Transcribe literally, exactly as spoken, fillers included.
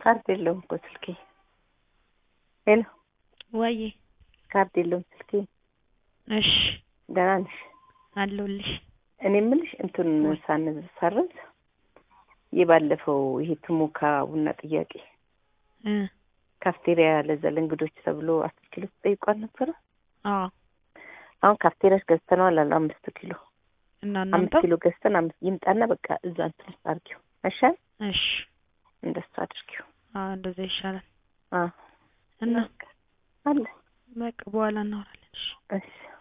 ካርድ የለውም እኮ ስልኬ። ሄሎ ወይ ካርድ የለውም ስልኬ። እሺ ደህና ነሽ? አለሁልሽ። እኔ የምልሽ እንትን ሳንሰርዝ የባለፈው ይሄ ትሙካ ቡና ጥያቄ እ ካፍቴሪያ ለዛ ለእንግዶች ተብሎ አስር ኪሎ ተጠይቋል ነበር። አዎ አሁን ካፍቴሪያሽ ገዝተናል አለ አምስት ኪሎ እና አምስት እናንተ ኪሎ ገዝተን አምስት ይምጣና በቃ እዛ እንትን አድርጊው አይሻል? እሺ እንደሱ አድርጊው። አዎ እንደዛ ይሻላል። አዎ እና አለ በቃ በኋላ እናወራለን። እሺ እሺ